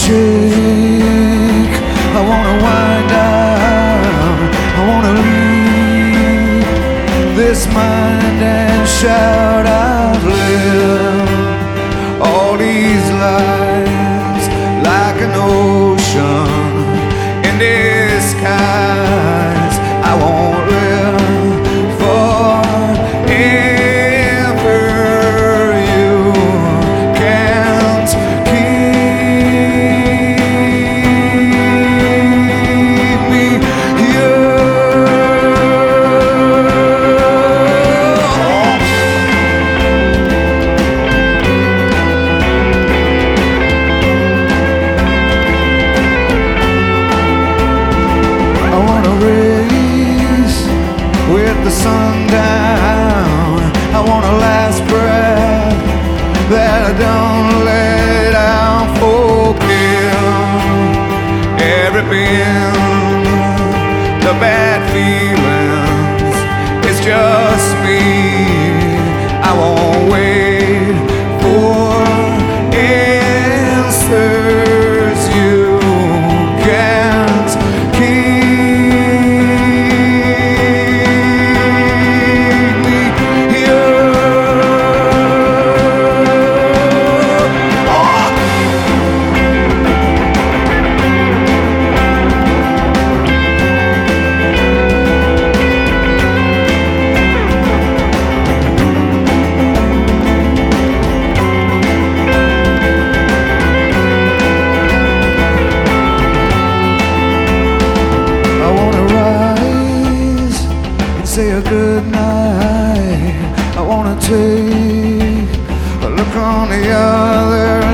shake, I wanna wind down, I wanna leave this mind and shout out loud. All these lives like an ocean in disguise. I won't live forever. You can't keep me here. I wanna race with the sun down. I want a last breath that I don't let out. Forgive every pain, the bad feelings. It's just me. I won't wait for answers. You can't keep me here. I wanna rise and say a good night. I wanna take a look on the other